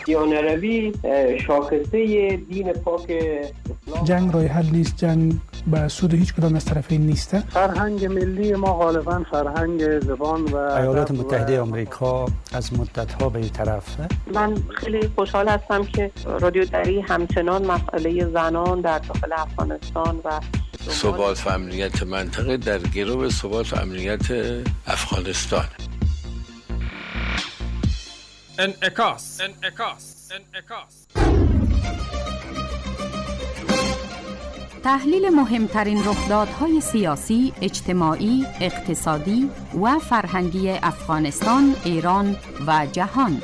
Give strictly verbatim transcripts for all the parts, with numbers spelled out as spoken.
مسیحیان عربی شاخصه دین پاک اسلام. جنگ راه حل نیست، جنگ به سود هیچ کدام از طرفین نیست. فرهنگ ملی ما غالبا فرهنگ زبان و ایالات متحده آمریکا از مدت‌ها به این طرفه. من خیلی خوشحال هستم که رادیو دری همچنان مسئله زنان در داخل افغانستان و ثبات و امنیت منطقه در گرو ثبات و امنیت افغانستان. انعکاس انعکاس انعکاس تحلیل مهمترین رخدادهای سیاسی، اجتماعی، اقتصادی و فرهنگی افغانستان، ایران و جهان.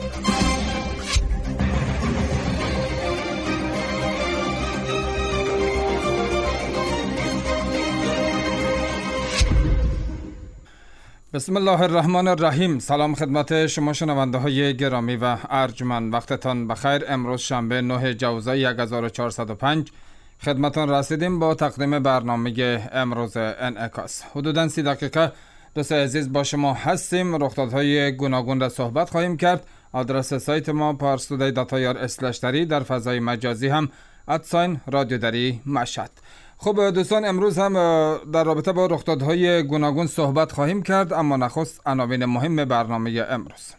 بسم الله الرحمن الرحیم. سلام خدمت شما شنونده های گرامی و ارجمند، وقتتان بخیر. امروز شنبه نه جوزای یک هزار و چهارصد و پنج خدمتان رسیدیم با تقدیم برنامه امروز انعکاس. حدوداً سی دقیقه دوست عزیز با شما هستیم. رخدادهای گوناگون را صحبت خواهیم کرد. آدرس سایت ما پارسودای داتایار اسلش دری، در فضای مجازی هم ادساین رادیو دری مشهد. خب دوستان، امروز هم در رابطه با رخدادهای گوناگون صحبت خواهیم کرد، اما نخست عناوین مهم برنامه امروز.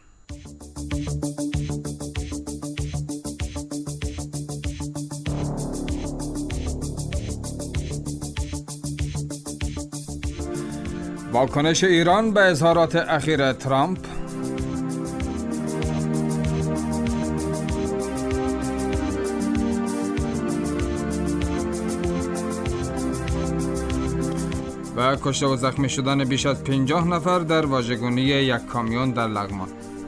واکنش ایران به اظهارات اخیر ترامپ، و کشته و زخمی شدن بیش از پنجاه نفر در واژگونی یک کامیون در لغمان.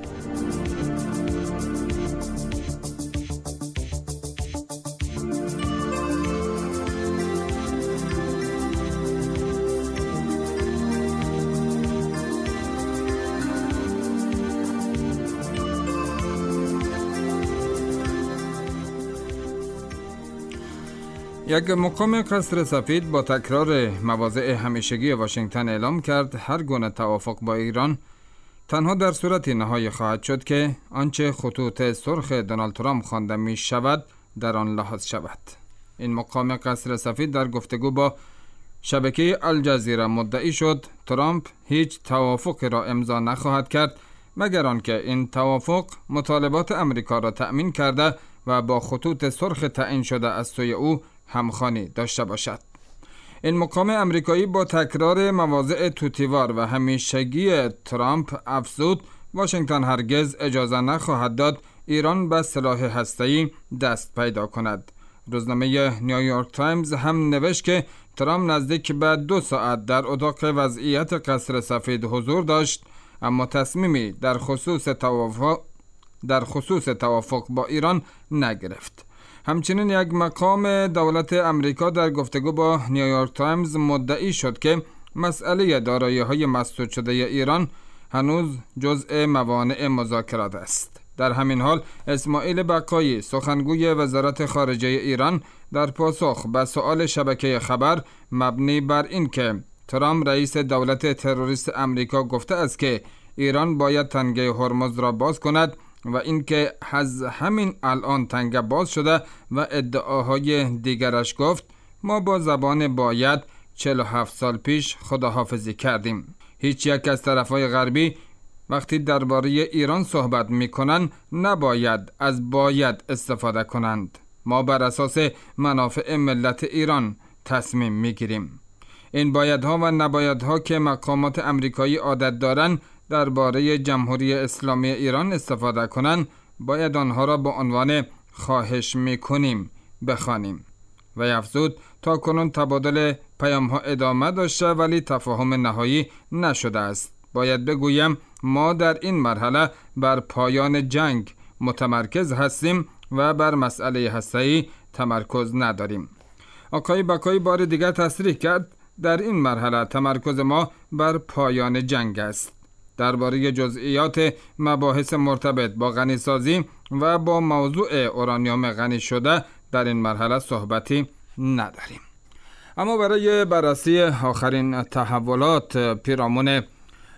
یک مقام قصر سفید با تکرار مواضع همیشگی واشنگتن اعلام کرد هر گونه توافق با ایران تنها در صورتی نهایی خواهد شد که آنچه خطوط سرخ دونالد ترامپ خوانده می شود در آن لحاظ شود. این مقام قصر سفید در گفتگو با شبکه الجزیره مدعی شد ترامپ هیچ توافقی را امضا نخواهد کرد مگر آنکه این توافق مطالبات امریکا را تأمین کرده و با خطوط سرخ تعیین شده از سوی او همخوانی داشته باشد. این مقام امریکایی با تکرار مواضع توتیوار و همیشگی ترامپ افزود واشنگتن هرگز اجازه نخواهد داد ایران به سلاح هسته‌ای دست پیدا کند. روزنامه نیویورک تایمز هم نوشت که ترامپ نزدیک به دو ساعت در اتاق وضعیت قصر سفید حضور داشت، اما تصمیمی در خصوص توافق در خصوص توافق با ایران نگرفت. همچنین یک مقام دولت امریکا در گفتگو با نیویورک تایمز مدعی شد که مسئله دارایی‌های مسدود شده ایران هنوز جزء موانع مذاکرات است. در همین حال اسماعیل بقایی، سخنگوی وزارت خارجه ایران، در پاسخ به سؤال شبکه خبر مبنی بر این که ترامپ رئیس دولت تروریست امریکا گفته است که ایران باید تنگه هرمز را باز کند و اینکه از همین الان تنگه باز شده و ادعاهای دیگرش گفت ما با زبان باید چهل و هفت سال پیش خداحافظی کردیم. هیچ یک از طرفهای غربی وقتی درباره ایران صحبت میکنند نباید از باید استفاده کنند. ما بر اساس منافع ملت ایران تصمیم میگیریم. این بایدها و نبایدها که مقامات امریکایی عادت دارند درباره جمهوری اسلامی ایران استفاده کنند باید آنها را با عنوان خواهش میکنیم بخوانیم. و افزود تا کنون تبادل پیام ها ادامه داشته ولی تفاهم نهایی نشده است. باید بگویم ما در این مرحله بر پایان جنگ متمرکز هستیم و بر مسئله هسته‌ای تمرکز نداریم. آقای بقایی بار دیگر تصریح کرد در این مرحله تمرکز ما بر پایان جنگ است. درباره جزئیات مباحث مرتبط با غنیسازی و با موضوع اورانیوم غنی شده در این مرحله صحبتی نداریم. اما برای بررسی آخرین تحولات پیرامون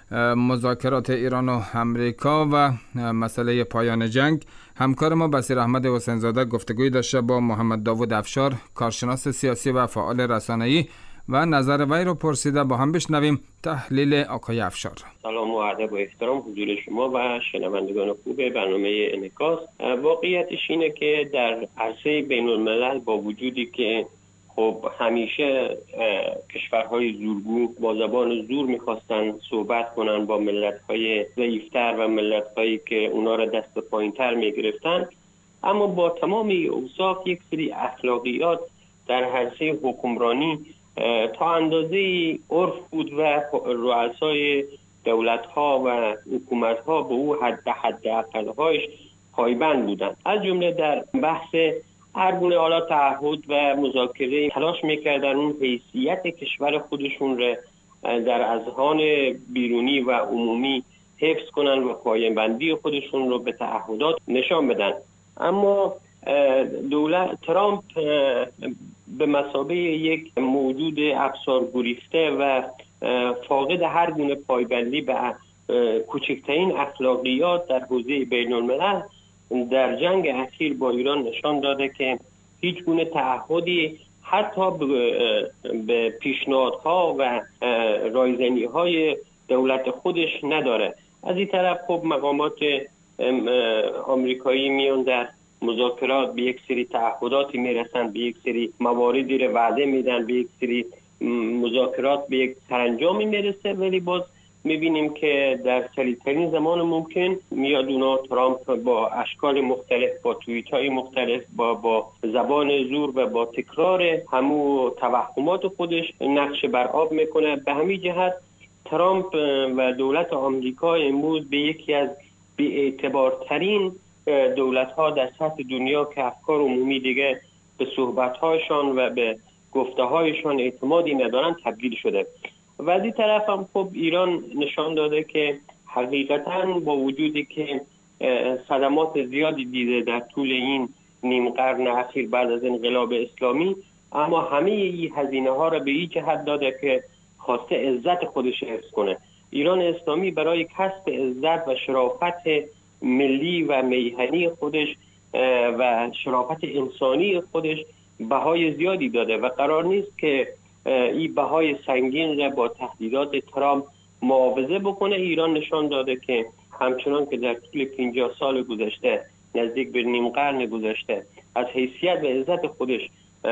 مذاکرات ایران و امریکا و مسئله پایان جنگ، همکار ما بصیر احمد حسین زاده گفتگوی داشته با محمد داوود افشار، کارشناس سیاسی و فعال رسانه‌ای، و نظر وی رو پرسیده. با هم بشنویم تحلیل آقای افشار. سلام و ادب و احترام حضور شما و شنوندگان خوب برنامه انعکاس. واقعیتش اینه که در عرصه بین الملل با وجودی که خب همیشه کشورهای زورگو با زبان زور میخواستن صحبت کنن با ملت‌های ضعیف‌تر و ملت‌هایی که اونا را دست پایین‌تر میگرفتن، اما با تمام اوصاف یک سری اخلاقیات در عرصه حکمرانی تا اندازه عرف بود و رؤسای دولت‌ها و حکومت‌ها به او حد حد اقل‌هایش پایبند بودند. از جمله در بحث هر گونه حالا تعهد و مذاکره تلاش می‌کردن اون حیثیت کشور خودشون را در اذهان بیرونی و عمومی حفظ کنن و پایبندی خودشون رو به تعهدات نشان بدن. اما دولت ترامپ به مثابه یک موجود افسار گریخته و فاقد هر گونه پایبندی به کوچکترین اخلاقیات در حوزه بین الملل در جنگ اخیر با ایران نشان داده که هیچ گونه تعهدی حتی به پیشنهادها و رایزنی‌های دولت خودش نداره. از این طرف خب مقامات آمریکایی میان در مذاکرات به یک سری تعهداتی میرسن، به یک سری مواردی رو وعده میدن، به یک سری مذاکرات به یک سرانجامی میرسه، ولی باز میبینیم که در سریعترین زمان ممکن میاد اونا ترامپ با اشکال مختلف، با توییت های مختلف، با با زبان زور و با تکرار همو توهمات خودش نقش بر آب میکنه. به همین جهت ترامپ و دولت آمریکا امروز به یکی از بی‌اعتبارترین دولت‌ها در سطح دنیا که افکار عمومی دیگه به صحبت‌هایشان و به گفته‌هایشان اعتمادی ندارن تبدیل شده. و از این طرف هم خب ایران نشان داده که حقیقتاً با وجودی که صدمات زیادی دیده در طول این نیم قرن اخیر بعد از انقلاب اسلامی، اما همه این هزینه‌ها را به این جهت داده که خواسته عزت خودش حفظ کنه. ایران اسلامی برای کسب عزت و شرافت ملی و میهنی خودش و شرافت انسانی خودش بهای زیادی داده و قرار نیست که این بهای سنگین را با تهدیدات ترامپ معاوضه بکنه. ایران نشان داده که همچنان که در طول پنجاه سال گذشته، نزدیک به نیم قرن گذشته، از حیثیت و عزت خودش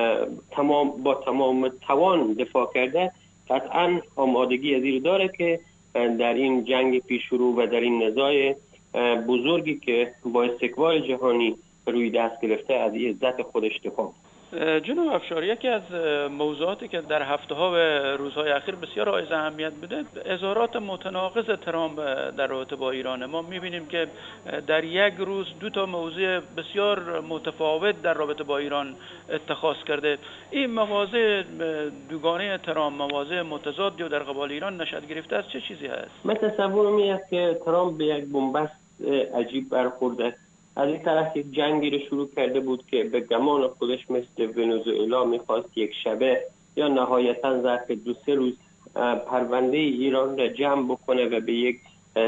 تمام با تمام توان دفاع کرده، قطعاً آمادگی از این داره که در این جنگ پیش رو و در این نزاع بزرگی که با استکبار جهانی روی دست گرفته از عزت خودش دفاع. جناب افشار، یکی از موضوعاتی که در هفته‌ها و روزهای اخیر بسیار حائز اهمیت بوده اظهارات متناقض ترامپ در رابطه با ایران. ما می‌بینیم که در یک روز دو تا موضوع بسیار متفاوت در رابطه با ایران اتخاذ کرده. این مواضع دوگانه ترامپ، مواضع متضادی و در قبال ایران نشأت گرفته از چه چیزی هست؟ من تصورم اینه که ترامپ به یک بنبست عجیب برخورده. از این طرف یک جنگی رو شروع کرده بود که به گمان خودش مثل ونزوئلا میخواست یک شبه یا نهایتاً ظرف دو سه روز پرونده ایران را جمع بکنه و به یک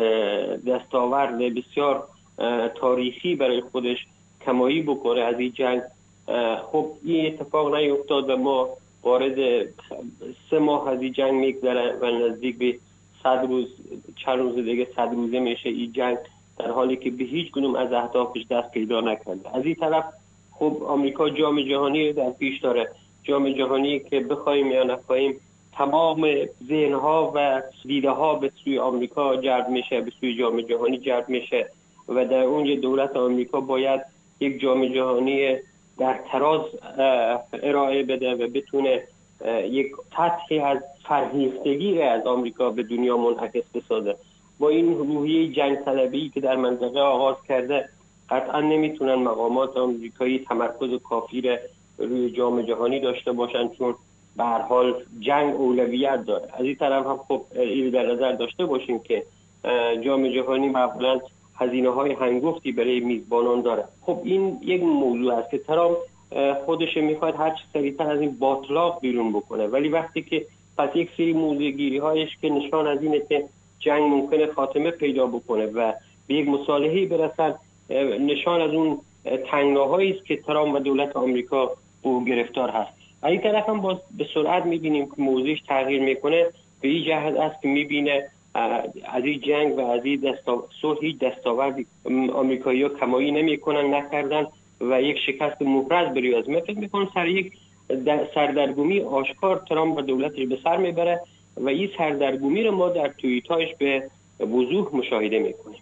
دستاورد بسیار تاریخی برای خودش کمایی بکنه از این جنگ. خب این اتفاق نیفتاد و ما وارد سه ماه از این جنگ میگذره و نزدیک به صد روز چند روز دیگه صد روزه میشه این جنگ، در حالی که به هیچ کدوم از اهدافش دست پیدا نکرده. از این طرف خب آمریکا جام جهانی در پیش داره، جام جهانی که بخوایم یا نخواهیم تمام ذهن‌ها و دیده‌ها به سوی آمریکا جلب میشه، به سوی جام جهانی جلب میشه و در اونجا دولت آمریکا باید یک جام جهانی در تراز ارائه بده و بتونه یک سطحی از فرهیختگی از آمریکا به دنیا منعکس بسازه. با این روحیه جنگ طلبی که در منطقه آغاز کرده، قطعا نمیتونن مقامات آمریکایی تمرکز کافی روی جام جهانی داشته باشن، چون به هر حال جنگ اولویت داره. از این طرف هم خب این در نظر داشته باشیم که جام جهانی معمولا هزینه‌های هنگفتی برای میزبانان داره. خب این یک موضوع است که ترامپ خودش میخواد هر چه سریعتر از این باطلاق بیرون بکنه، ولی وقتی که پس یک سری موضوع گیری هایش که نشان از اینه که جنگ ممکنه خاتمه پیدا بکنه و به یک مصالحه‌ای برسن، نشان از اون تنگناهایی است که ترامپ و دولت آمریکا او گرفتار هست. از این طرف هم باز به سرعت می‌بینیم که موضوعش تغییر میکنه، به این جهت است که می‌بینه از این جنگ و از این دستاورد صلح هیچ دستاوردی آمریکایی‌ها کمایی نمی‌کنن نکردن و یک شکست محرز بری از من فکر می‌کنم سر یک سردرگمی آشکار ترامپ و دولتش به سر میبره و این سردرگمی رو ما در توییتاش به وضوح مشاهده میکنیم.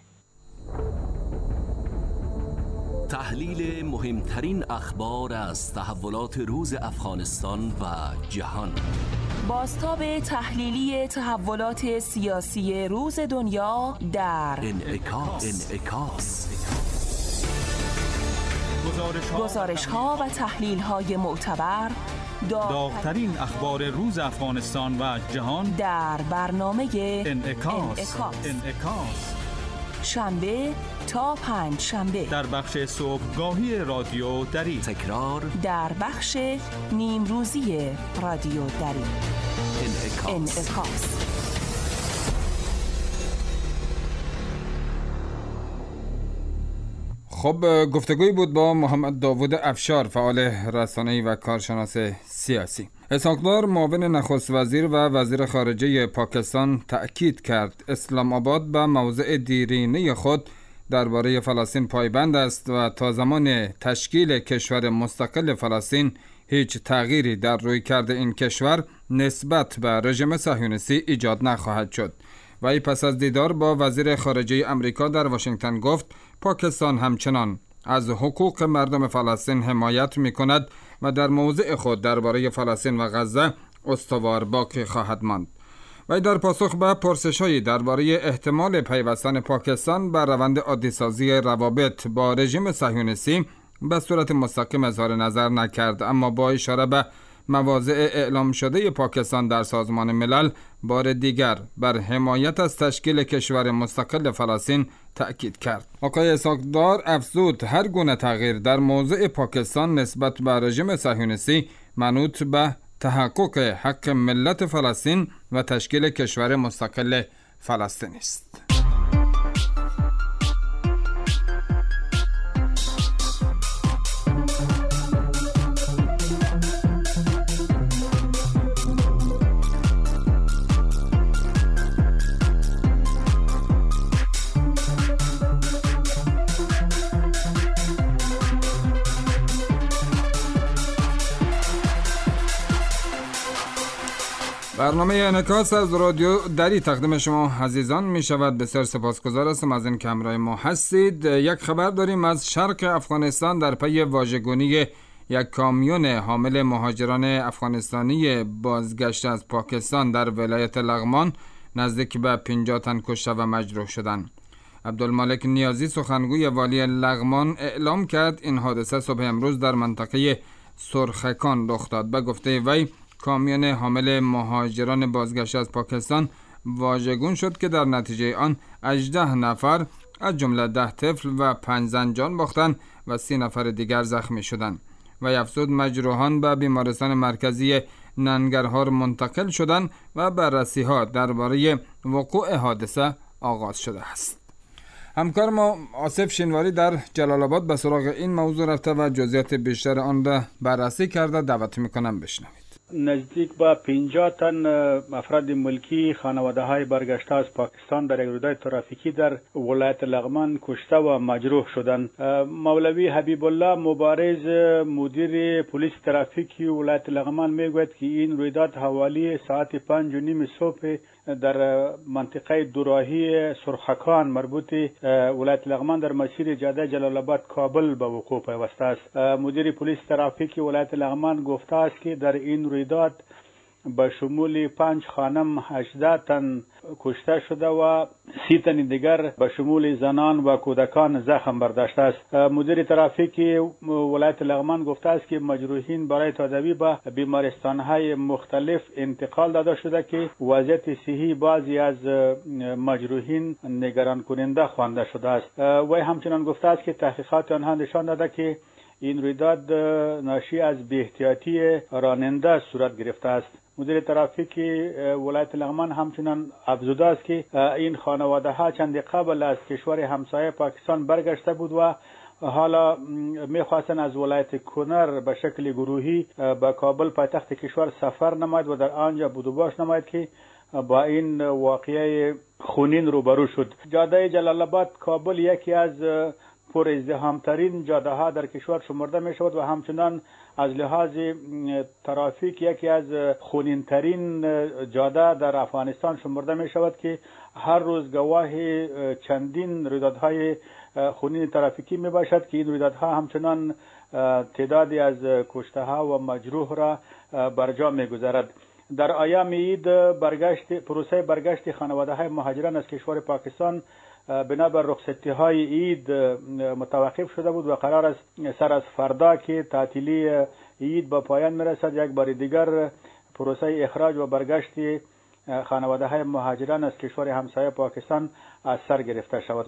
تحلیل مهمترین اخبار از تحولات روز افغانستان و جهان. بازتاب تحلیلی تحولات سیاسی روز دنیا در انعکاس. انعکاس. گزارش ها و تحلیل های معتبر، داغ‌ترین اخبار روز افغانستان و جهان در برنامه انعکاس. انعکاس. انعکاس. شنبه تا پنج شنبه در بخش صبحگاهی رادیو دری، تکرار در بخش نیم روزی رادیو دری. انعکاس. انعکاس. خب گفتگوی بود با محمد داوود افشار، فعال رسانه‌ای و کارشناس سیاسی. اسحاق‌دار معاون نخست وزیر و وزیر خارجه پاکستان تأکید کرد اسلام آباد به موضع دیرینه خود درباره فلسطین پایبند است و تا زمان تشکیل کشور مستقل فلسطین هیچ تغییری در رویکرد این کشور نسبت به رژیم صهیونیستی ایجاد نخواهد شد. و پس از دیدار با وزیر خارجه امریکا در واشنگتن گفت پاکستان همچنان از حقوق مردم فلسطین حمایت می کند و در موضع خود درباره فلسطین و غزه استوار باقی خواهد ماند. و در پاسخ به پرسش‌هایی درباره احتمال پیوستن پاکستان به روند عادی‌سازی روابط با رژیم صهیونیستی به صورت مستقیم اظهار نظر نکرد، اما با اشاره به مواضع اعلام شده پاکستان در سازمان ملل بار دیگر بر حمایت از تشکیل کشور مستقل فلسطین تأکید کرد. آقای اسحاق‌دار افزود هر گونه تغییر در موضع پاکستان نسبت به رژیم صهیونیستی منوط به تحقق حق ملت فلسطین و تشکیل کشور مستقل فلسطین است. برنامه انعکاس از رادیو دری تقدیم شما عزیزان می شود. بسیار سپاسگزار هستم از این که همراه ما هستید. یک خبر داریم از شرق افغانستان در پی واژگونی یک کامیون حامل مهاجران افغانستانی بازگشته از پاکستان در ولایت لغمان نزدیک به پنجاه تن کشته و مجروح شدند. عبدالمالک نیازی سخنگوی والی لغمان اعلام کرد این حادثه صبح امروز در منطقه سرخکان رخ داد. به گفته وی کامیون حامل مهاجران بازگشته از پاکستان واژگون شد که در نتیجه آن هجده نفر از جمله ده طفل و پنج زن جان باختند و سی نفر دیگر زخمی شدند. و افزود مجروحان به بیمارستان مرکزی ننگرهار منتقل شدند و بررسی ها درباره وقوع حادثه آغاز شده است. همکار ما آصف شینواری در جلال آباد به سراغ این موضوع رفته و جزئیات بیشتر آن را بررسی کرده. دعوت میکنم بشنوید. نزدیک به پنجاه تن افراد ملکی خانواده های برگشته از پاکستان در یک رویداد ترافیکی در ولایت لغمان کشته و مجروح شدند. مولوی حبیب الله مبارز مدیر پلیس ترافیکی ولایت لغمان میگوید که این رویداد حوالی ساعت پنج و نیم صبح در منطقه دوراهی سرخکان مربوط ولایت لغمان در مسیر جاده جلال آباد کابل به وقوع پیوسته است. مدیر پلیس ترافیکی ولایت لغمان گفته است که در این رویداد به شمول پنج خانم هجده تن کشته شده و سی تن دیگر به شمول زنان و کودکان زخم برداشته است. مدیر ترافیکی ولایت لغمان گفته است که مجروحین برای تداوی به بیمارستان‌های مختلف انتقال داده شده که وضعیت صحی بعضی از مجروحین نگران کننده خوانده شده است. و همچنان گفته است که تحقیقات آنها نشان داده که این رویداد ناشی از بی‌احتیاطی راننده صورت گرفته است. مدیر ترافیک ولایت لغمان همچنان افزوده است که این خانواده ها چند قبل از کشور همسایه پاکستان برگشته بود و حالا میخواستن از ولایت کنر به شکل گروهی به کابل پایتخت کشور سفر نماید و در آنجا بود و باش نماید که با این واقعه خونین روبرو شد. جاده جلال آباد کابل یکی از پر ازدحام ترین جاده ها در کشور شمرده می شود و همچنان از لحاظ ترافیک یکی از خونین ترین جاده در افغانستان شمرده می شود که هر روز گواه چندین رویدادهای خونین ترافیکی می باشد که این رویدادها همچنان تعدادی از کشته ها و مجروح را بر جا می گذارد. در ایام عید برگشت پروسه برگشت خانواده های مهاجران از کشور پاکستان بنابر رخصتی های عید متوقف شده بود و قرار است سر از فردا که تعطیلی عید به پایان میرسد یک بار دیگر پروسه اخراج و برگشت خانواده های مهاجران از کشور همسایه پاکستان از سر گرفته شود.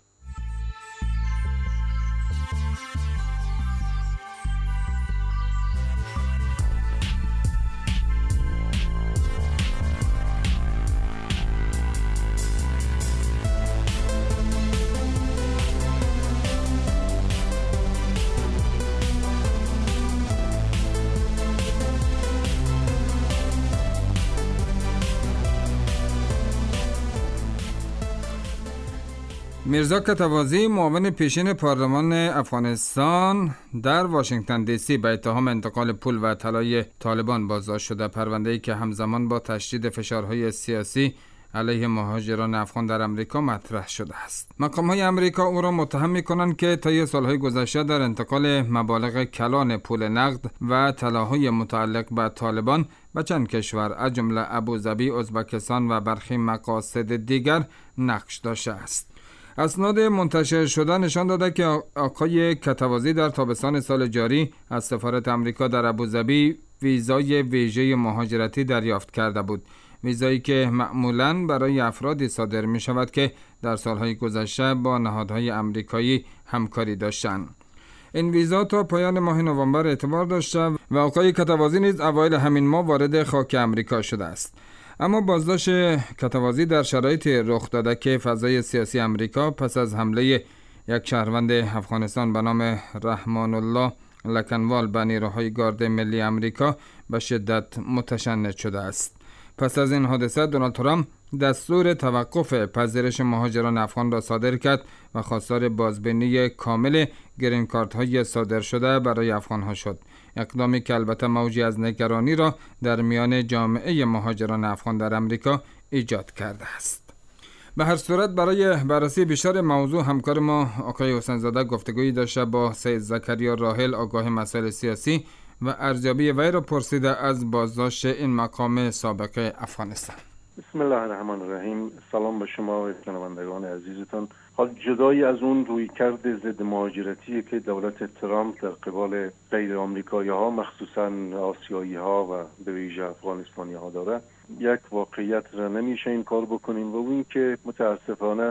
میرزا کتوازی معاون پیشین پارلمان افغانستان در واشنگتن دی سی به اتهام انتقال پول و طلای طالبان بازداشت شده. پرونده‌ای که همزمان با تشدید فشارهای سیاسی علیه مهاجران افغان در امریکا مطرح شده است. مقام‌های امریکا او را متهم می‌کنند که طی سال‌های گذشته در انتقال مبالغ کلان پول نقد و طلاهای متعلق به طالبان به چند کشور از جمله ابوظبی، ازبکستان و برخی مقاصد دیگر نقش داشته است. اسناد منتشر شده نشان داده که آقای کتوازی در تابستان سال جاری از سفارت امریکا در ابوظبی ویزای ویژه مهاجرتی دریافت کرده بود. ویزایی که معمولاً برای افرادی صادر می شود که در سالهای گذشته با نهادهای امریکایی همکاری داشتند. این ویزا تا پایان ماه نوامبر اعتبار داشته و آقای کتوازی نیز اوایل همین ماه وارد خاک امریکا شده است. اما بازداشت کتوازی در شرایطی رخ داده که فضای سیاسی امریکا پس از حمله یک شهروند افغانستان به نام رحمان الله لکنوال به نیروهای گارد ملی امریکا به شدت متشنج شده است. پس از این حادثه دونالد ترامپ دستور توقف پذیرش مهاجران افغان را صادر کرد و خواستار بازبینی کامل گرین کارت های صادر شده برای افغان ها شد. اقدامی که البته موجی از نگرانی را در میان جامعه مهاجران افغان در امریکا ایجاد کرده است. به هر صورت برای بررسی بیشتر موضوع همکار ما آقای حسین زاده گفتگویی داشته با سید زکریا راحل آگاه مسائل سیاسی و ارزیابی وی را پرسیده از بازداشت این مقام سابق افغانستان. بسم الله الرحمن الرحیم. سلام به شما و شنوندگان عزیزتان. حال جدایی از اون رویکرد ضد مهاجرتی که دولت ترامپ در قبال غیر آمریکایی ها مخصوصا آسیایی ها و به ویژه افغانستانی ها داره، یک واقعیت را نمیشه این کار بکنیم و اون که متاسفانه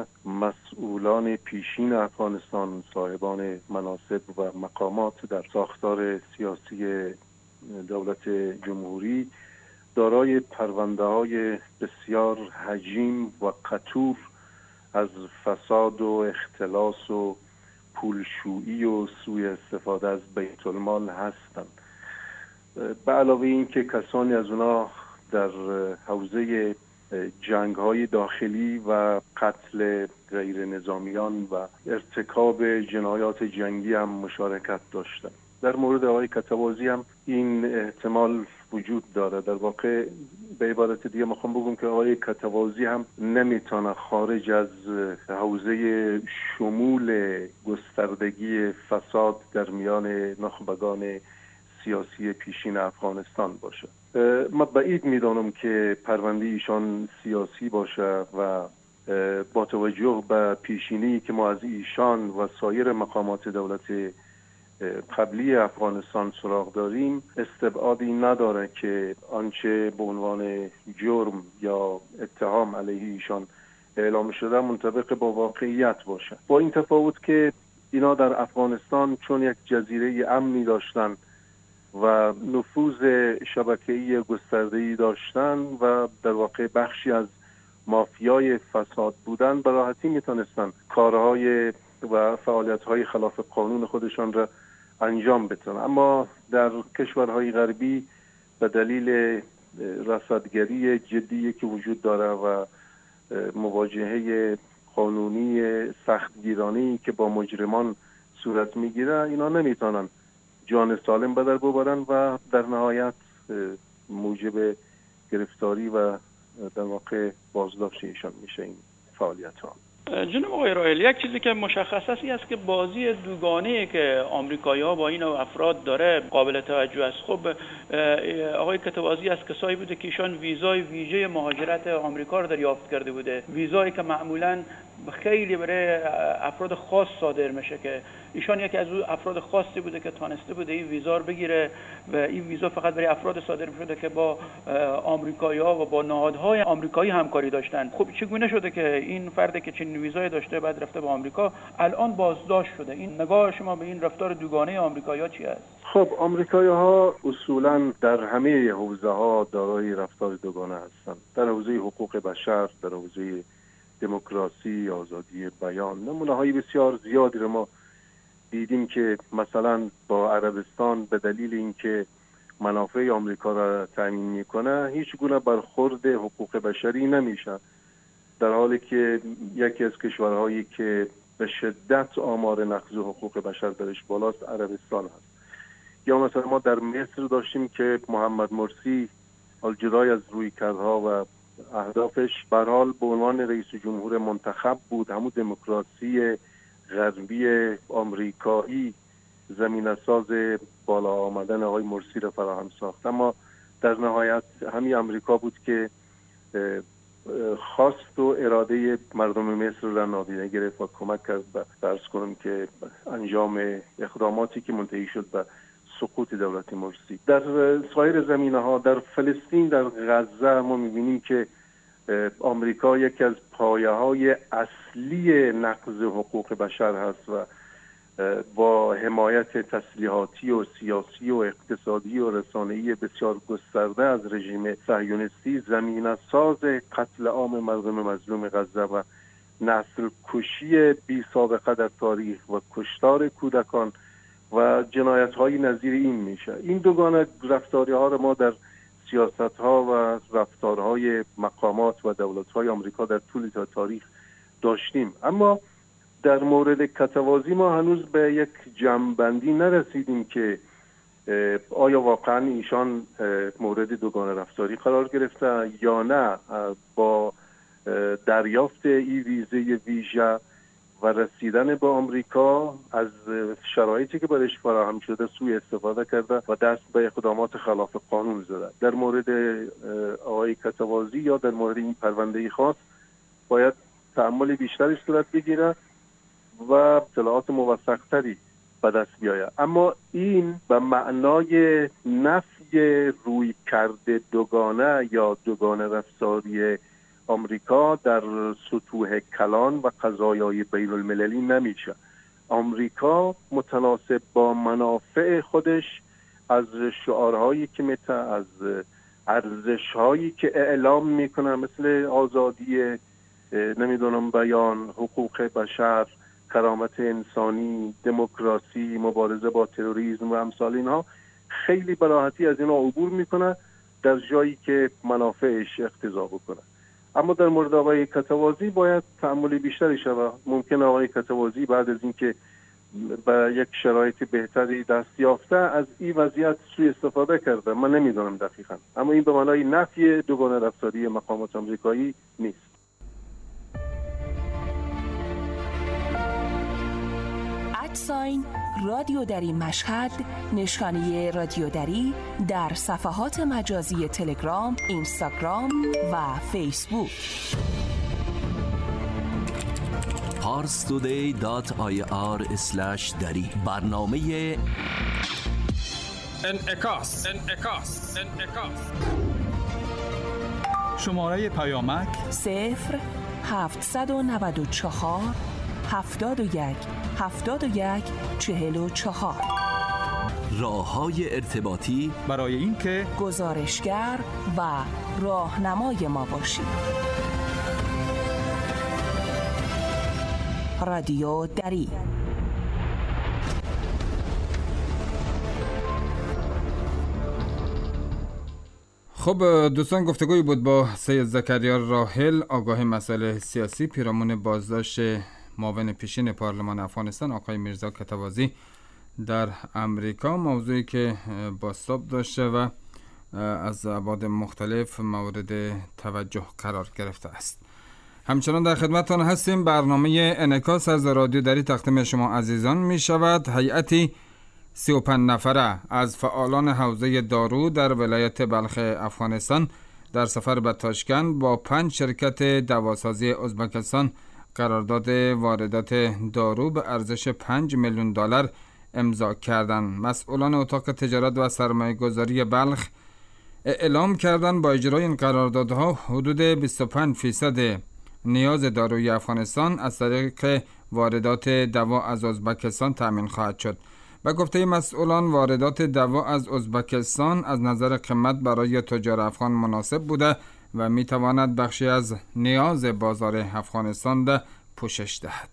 مسئولان پیشین افغانستان، صاحبان مناصب و مقامات در ساختار سیاسی دولت جمهوری دارای پرونده های بسیار حجیم و قطور از فساد و اختلاس و پولشویی و سوء استفاده از بیت المال هستند. به علاوه این که کسانی از اونا در حوزه جنگ های داخلی و قتل غیر نظامیان و ارتکاب جنایات جنگی هم مشارکت داشتند. در مورد آقای کتوازی هم این احتمال وجود داره. در واقع به عبارت دیگه میخوام بگم که آقای کتوازی هم نمیتونه خارج از حوزه شمول گستردگی فساد در میان نخبگان سیاسی پیشین افغانستان باشه. من بعید میدانم که پرونده ایشان سیاسی باشه و با توجه به پیشینی که ما از ایشان و سایر مقامات دولت قبلی افغانستان سراغ داریم، استبعادی نداره که آنچه به عنوان جرم یا اتهام علیه ایشان اعلام شده منطبق با واقعیت باشه. با این تفاوت که اینا در افغانستان چون یک جزیره امنی داشتن و نفوذ شبکه‌ای گسترده‌ای داشتن و در واقع بخشی از مافیای فساد بودن، به راحتی میتونستن کارهای و فعالیت‌های خلاف قانون خودشان را انجام بدن. اما در کشورهای غربی به دلیل رصدگری جدی که وجود داره و مواجهه قانونی سختگیرانه‌ای که با مجرمان صورت میگیره، اینا نمیتونن جان سالم به در ببرن و در نهایت موجب گرفتاری و در واقع بازداشت ایشان میشه این فعالیت ها. جناب آقای رائل، یک چیزی که مشخص است است که بازی دوگانه‌ای که آمریکایی‌ها با این افراد داره قابل توجه است. خب آقای کتوازی از کسایی بوده که ایشان ویزای ویژه مهاجرت آمریکا رو دریافت کرده بوده، ویزایی که معمولاً خیلی برای افراد خاص صادر میشه، که ایشان یکی از اون افراد خاصی بوده که تانسته بوده این ویزا رو بگیره و این ویزا فقط برای افراد صادر میشده که با آمریکایی‌ها و با نهادهای آمریکایی همکاری داشتن. خب چگونه شده که این فردی که چنین ویزای داشته بعد رفته به آمریکا الان بازداشت شده؟ این نگاه شما به این رفتار دوگانه آمریکایی‌ها چی است؟ خب آمریکایی‌ها اصولاً در همه حوزه‌ها دارای رفتار دوگانه هستند. در حوزه حقوق بشر، در حوزه دموکراسی، آزادی بیان، نمونه‌های بسیار زیادی رو ما دیدیم که مثلا با عربستان به دلیل اینکه منافع آمریکا را تامین میکنه هیچ گونه برخورد حقوق بشری نمیشه، در حالی که یکی از کشورهایی که به شدت آمار نقض حقوق بشر درش بالاست عربستان هست. یا مثلا ما در مصر داشتیم که محمد مرسی جدای از رویکردها و اهدافش به هر حال به عنوان رئیس جمهور منتخب بود، همون دموکراسی غربی آمریکایی زمینه ساز بالا آمدن آقای مرسی را فراهم ساخت. اما در نهایت همین امریکا بود که خواست و اراده مردم مصر را نادیده گرفت و کمک کرد به فرض کنم که انجام اقداماتی که منتهی شد به سقوط دولت مرسی. در سایر زمینه ها، در فلسطین، در غزه ما میبینیم که آمریکا یکی از پایه های اصلی نقض حقوق بشر هست و با حمایت تسلیحاتی و سیاسی و اقتصادی و رسانه‌ای بسیار گسترده از رژیم صهیونیستی زمینه ساز قتل عام مردم مظلوم غزه و نسل کشی بی سابقه در تاریخ و کشتار کودکان و جنایت‌های نظیر این میشه. این دوگانه رفتاری‌ها رو ما در سیاست‌ها و رفتارهای مقامات و دولت‌های آمریکا در طول تاریخ داشتیم. اما در مورد کتوازی ما هنوز به یک جمع‌بندی نرسیدیم که آیا واقعا ایشان مورد دوگانه رفتاری قرار گرفته یا نه. با دریافت این ویزه ویژه و رسیدن به آمریکا از شرایطی که برایش فراهم شده سوء استفاده کرده و دست به اقدامات خلاف قانون زده. در مورد آقای کتوازی یا در مورد این پرونده خاص باید تأمل بیشتری صورت بگیره و اطلاعات موثق‌تری به دست بیاید. اما این به معنای نفی روی کرده دوگانه یا دوگانه رفتاری آمریکا در سطوح کلان و قضایای بین المللی نمیشه. آمریکا متناسب با منافع خودش از شعارهایی که میته، از ارزشهایی که اعلام میکنه مثل آزادی نمیدونم بیان، حقوق بشر، کرامت انسانی، دموکراسی، مبارزه با تروریسم و امثال اینها، خیلی به راحتی از اینا عبور میکنه در جایی که منافعش اقتضا بکنه. اما در مورد آقای کتوازی باید تأمل بیشتری شود. ممکن آقای کتوازی بعد از اینکه به یک شرایط بهتری دست یافته از این وضعیت سوء استفاده کرده، من نمیدونم دقیقاً، اما این به معنای نفی دوگانه رفتاری مقامات آمریکایی نیست. ادساین رادیو دری مشهد، نشانه رادیو دری در صفحات مجازی تلگرام، اینستاگرام و فیسبوک. پارس تودی دات آی آر اسلش دری برنامه انعکاس انعکاس انعکاس شماره پیامک صفر هفتصد و نود و چهار هفتاد و یک هفتاد و یک چهل و چهار. راه‌های ارتباطی برای اینکه گزارشگر و راهنمای ما باشید. رادیو دری. خب دوستان، گفتگوی بود با سید زکریا راحل، آگاه مسائل سیاسی، پیرامون بازداشت معاون پیشین پارلمان افغانستان آقای میرزا کتوازی در امریکا، موضوعی که بازتاب داشته و از ابعاد مختلف مورد توجه قرار گرفته است. همچنان در خدمتتان هستیم. برنامه انعکاس از رادیو دری تقدیم شما عزیزان می شود. هیئتی سی و پنج نفره از فعالان حوزه دارو در ولایت بلخ افغانستان در سفر به تاشکند با پنج شرکت دواسازی ازبکستان قرارداد واردات دارو به ارزش پنج میلیون دلار امضا کردند. مسئولان اتاق تجارت و سرمایه گذاری بلخ اعلام کردند با اجرای این قراردادها حدود بیست و پنج فیصد نیاز داروی افغانستان از طریق واردات دوا از ازبکستان تامین خواهد شد. به گفته مسئولان، واردات دوا از ازبکستان از نظر قیمت برای تجار افغان مناسب بوده و می تواند بخشی از نیاز بازار افغانستان را پوشش دهد.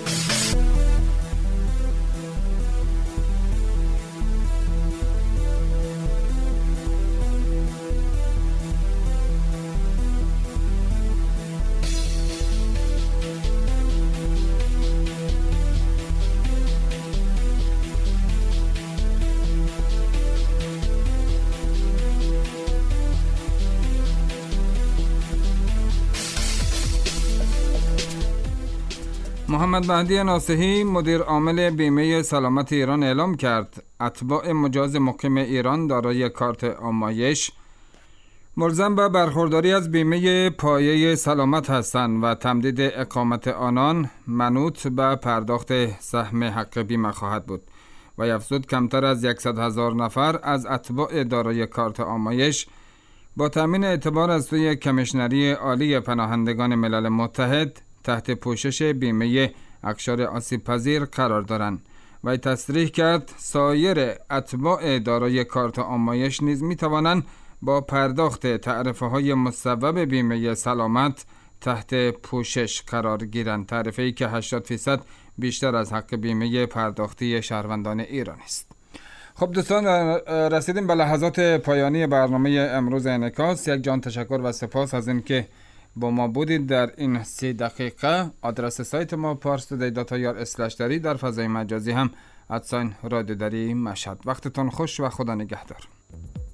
محمد مهدی ناصحی، مدیر عامل بیمه سلامت ایران، اعلام کرد اتباع مجاز مقیم ایران دارای کارت آمایش ملزم به برخورداری از بیمه پایه سلامت هستند و تمدید اقامت آنان منوط به پرداخت سهم حق بیمه خواهد بود. و افزود کمتر از صد هزار نفر از اتباع دارای کارت آمایش با تامین اعتبار از سوی کمیشنری عالی پناهندگان ملل متحد تحت پوشش بیمه اقشار آسیب پذیر قرار دارند. و تصریح کرد سایر اتباع دارای کارت آمایش نیز می توانند با پرداخت تعرفه های مصوب بیمه سلامت تحت پوشش قرار گیرند. تعرفه ای که هشتاد درصد بیشتر از حق بیمه پرداختی شهروندان ایران است. خب دوستان، رسیدیم به لحظات پایانی برنامه امروز انعکاس. یک جان تشکر و سپاس از اینکه با ما بودید در این سی دقیقه. آدرس سایت ما پارس تودی دات آی آر اسلش دری، در فضای مجازی هم ادساین رادیو دری مشهد. وقتتان خوش و خدا نگهدار.